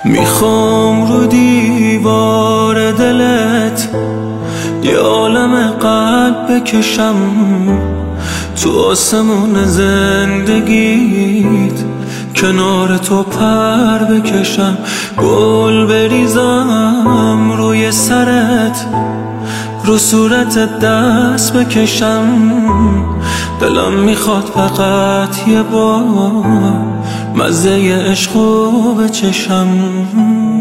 میخوام رو دیوار دلت یه عالم قلب بکشم، تو آسمون زندگیت کنار تو پر بکشم، گل بریزم روی سرت، رو صورتت دست بکشم. دلم میخواد فقط یه بار مزه عشقو بچشم.